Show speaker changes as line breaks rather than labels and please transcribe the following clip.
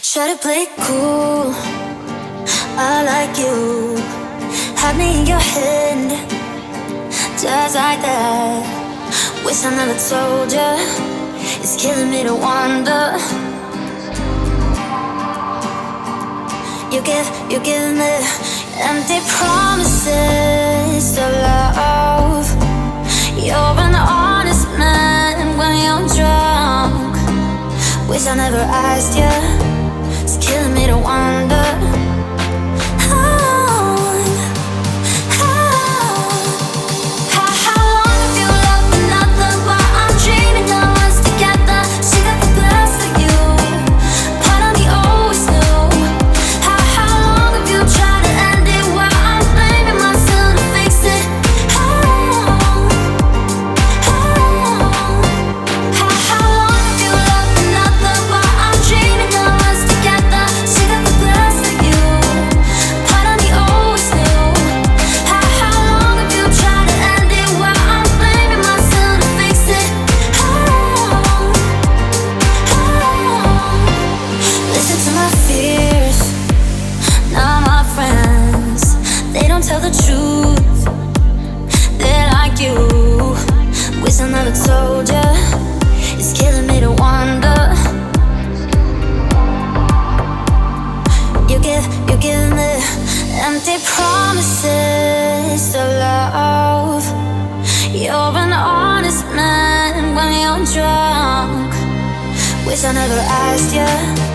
Try to play cool, I like you. Have me in your hand, just like that. Wish I never told ya, it's killing me to wonder. You give me empty promises of love. You're an honest man when you're drunk. Wish I never asked ya, it's killing me to wonder. Tell the truth, they're like you. Wish I never told ya, it's killing me to wonder. You give me empty promises of love. You're an honest man when you're drunk. Wish I never asked ya,